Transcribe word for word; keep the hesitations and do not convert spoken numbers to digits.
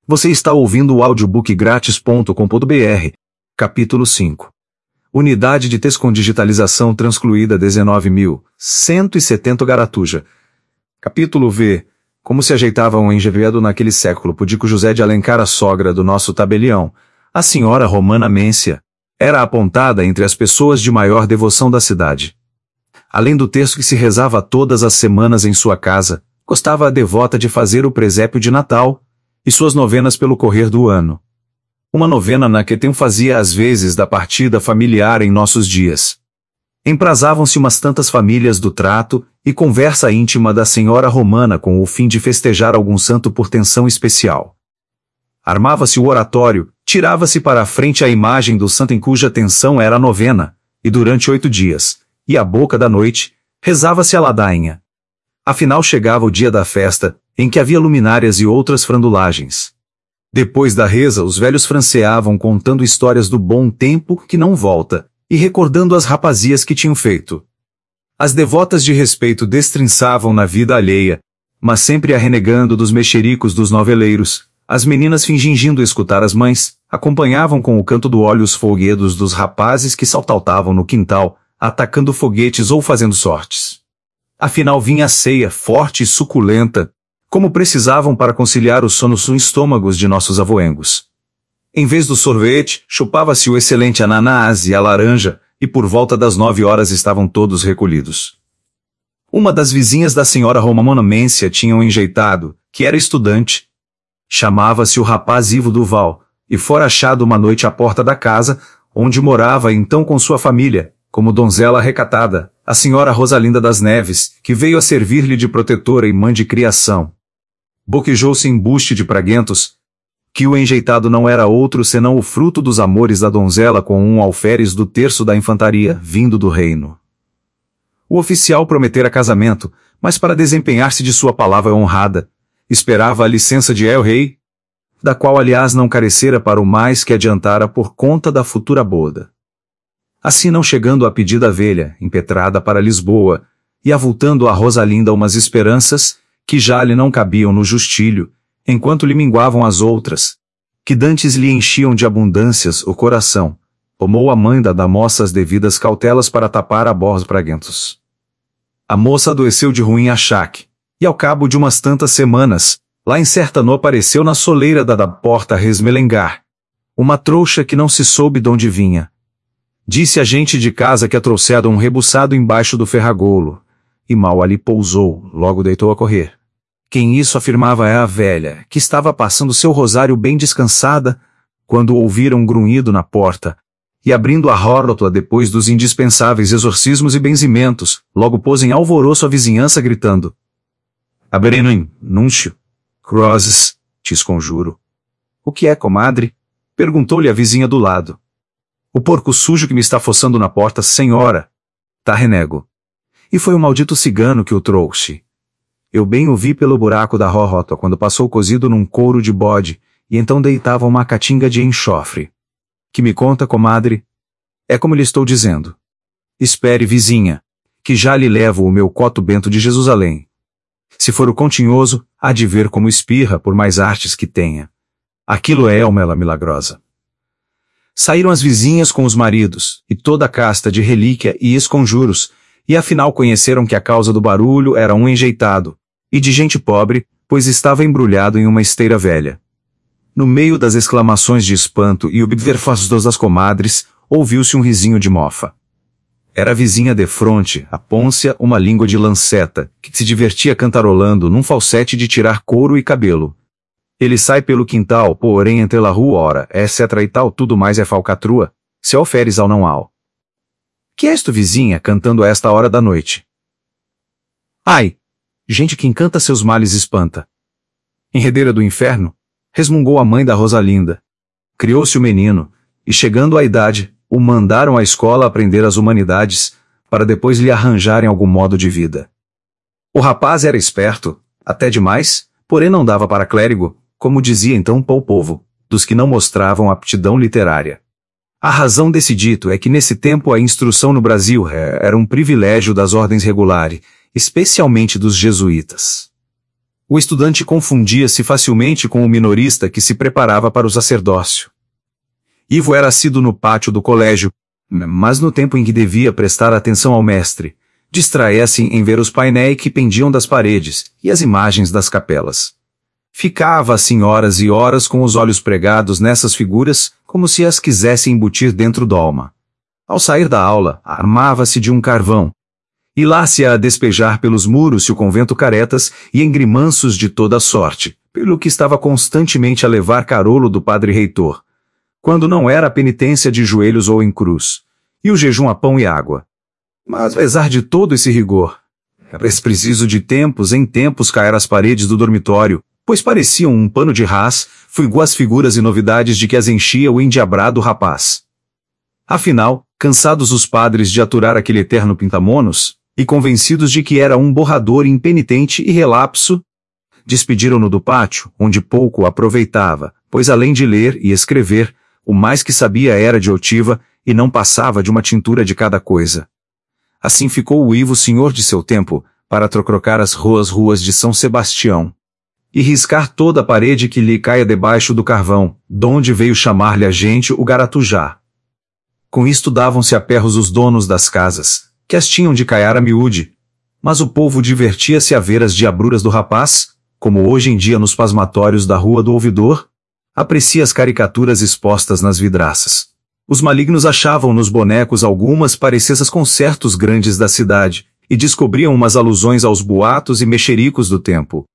Você está ouvindo o audiobook grátis ponto com ponto br. Capítulo cinco. Unidade de Descondigitalização transcluída dezenove mil cento e setenta Garatuja. Capítulo V. Como se ajeitava um enjeveado naquele século pudico José de Alencar, a sogra do nosso tabelião, a senhora Romana Mência, era apontada entre as pessoas de maior devoção da cidade. Além do texto que se rezava todas as semanas em sua casa, gostava a devota de fazer o presépio de Natal e suas novenas pelo correr do ano. Uma novena na que tem fazia às vezes da partida familiar em nossos dias. Emprazavam-se umas tantas famílias do trato e conversa íntima da senhora Romana com o fim de festejar algum santo por tensão especial. Armava-se o oratório, tirava-se para a frente a imagem do santo em cuja tensão era a novena, e durante oito dias, e à boca da noite, rezava-se a ladainha. Afinal chegava o dia da festa, em que havia luminárias e outras frandulagens. Depois da reza, os velhos franceavam contando histórias do bom tempo que não volta, e recordando as rapazias que tinham feito. As devotas de respeito destrinçavam na vida alheia, mas sempre a renegando dos mexericos dos noveleiros. As meninas, fingindo escutar as mães, acompanhavam com o canto do óleo os folguedos dos rapazes que saltautavam no quintal, atacando foguetes ou fazendo sortes. Afinal vinha a ceia, forte e suculenta, como precisavam para conciliar o sono nos estômagos de nossos avoengos. Em vez do sorvete, chupava-se o excelente ananás e a laranja, e por volta das nove horas estavam todos recolhidos. Uma das vizinhas da senhora Romana Mência tinha um enjeitado, que era estudante. Chamava-se o rapaz Ivo Duval, e fora achado uma noite à porta da casa, onde morava então com sua família, como donzela recatada, a senhora Rosalinda das Neves, que veio a servir-lhe de protetora e mãe de criação. Boquejou-se embuste de praguentos, que o enjeitado não era outro senão o fruto dos amores da donzela com um alferes do terço da infantaria, vindo do reino. O oficial prometera casamento, mas para desempenhar-se de sua palavra honrada, esperava a licença de El-Rei, da qual aliás não carecera para o mais que adiantara por conta da futura boda. Assim não chegando a pedida velha, impetrada para Lisboa, e avultando a Rosalinda umas esperanças, que já lhe não cabiam no justilho, enquanto lhe minguavam as outras, que dantes lhe enchiam de abundâncias o coração, tomou a mãe da da moça as devidas cautelas para tapar a borros praguentos. A moça adoeceu de ruim achaque, e ao cabo de umas tantas semanas, lá em Sertano apareceu na soleira da da porta resmelengar, uma trouxa que não se soube donde vinha. Disse a gente de casa que a trouxera um rebuçado embaixo do ferragolo, e mal ali pousou, logo deitou a correr. Quem isso afirmava é a velha, que estava passando seu rosário bem descansada, quando ouviram um grunhido na porta, e abrindo a rótula depois dos indispensáveis exorcismos e benzimentos, logo pôs em alvoroço a vizinhança gritando: "Aberenuim, núncio, crozes, te esconjuro." "O que é, comadre?" perguntou-lhe a vizinha do lado. "O porco sujo que me está fossando na porta, senhora." "Tá, renego. E foi o maldito cigano que o trouxe. Eu bem o vi pelo buraco da rótula quando passou cozido num couro de bode, e então deitava uma catinga de enxofre." "Que me conta, comadre?" "É como lhe estou dizendo. Espere, vizinha, que já lhe levo o meu coto bento de Jesusalém. Se for o continhoso, há de ver como espirra por mais artes que tenha. Aquilo é uma ela milagrosa." Saíram as vizinhas com os maridos, e toda a casta de relíquia e esconjuros, e afinal conheceram que a causa do barulho era um enjeitado, e de gente pobre, pois estava embrulhado em uma esteira velha. No meio das exclamações de espanto e observações das comadres, ouviu-se um risinho de mofa. Era a vizinha defronte, a Pôncia, uma língua de lanceta, que se divertia cantarolando num falsete de tirar couro e cabelo. "Ele sai pelo quintal, porém entre la rua ora, etc e tal, tudo mais é falcatrua, se oferes ao não ao." "Que és tu, vizinha, cantando a esta hora da noite?" "Ai, gente que encanta seus males espanta." "Enredeira do inferno?" resmungou a mãe da Rosalinda. Criou-se o menino, e chegando à idade, o mandaram à escola aprender as humanidades, para depois lhe arranjarem algum modo de vida. O rapaz era esperto, até demais, porém não dava para clérigo, como dizia então o povo, dos que não mostravam aptidão literária. A razão desse dito é que nesse tempo a instrução no Brasil era um privilégio das ordens regulares, especialmente dos jesuítas. O estudante confundia-se facilmente com o minorista que se preparava para o sacerdócio. Ivo era assíduo no pátio do colégio, mas no tempo em que devia prestar atenção ao mestre, distraía-se em ver os painéis que pendiam das paredes e as imagens das capelas. Ficava assim horas e horas com os olhos pregados nessas figuras, como se as quisesse embutir dentro do alma. Ao sair da aula, armava-se de um carvão, e lá se a despejar pelos muros se o convento caretas e em grimanços de toda sorte, pelo que estava constantemente a levar carolo do padre reitor, quando não era a penitência de joelhos ou em cruz, e o jejum a pão e água. Mas apesar de todo esse rigor, é preciso de tempos em tempos cair as paredes do dormitório, pois pareciam um pano de rás, fuigou as figuras e novidades de que as enchia o endiabrado rapaz. Afinal, cansados os padres de aturar aquele eterno pintamonos, e convencidos de que era um borrador impenitente e relapso, despediram-no do pátio, onde pouco aproveitava, pois além de ler e escrever, o mais que sabia era de oitiva, e não passava de uma tintura de cada coisa. Assim ficou o Ivo senhor de seu tempo, para trocrocar as ruas ruas de São Sebastião, e riscar toda a parede que lhe caia debaixo do carvão, donde veio chamar-lhe a gente o Garatujá. Com isto davam-se a perros os donos das casas, que as tinham de caiar a miúde, mas o povo divertia-se a ver as diabruras do rapaz, como hoje em dia nos pasmatórios da Rua do Ouvidor, aprecia as caricaturas expostas nas vidraças. Os malignos achavam nos bonecos algumas parecenças com certos grandes da cidade, e descobriam umas alusões aos boatos e mexericos do tempo,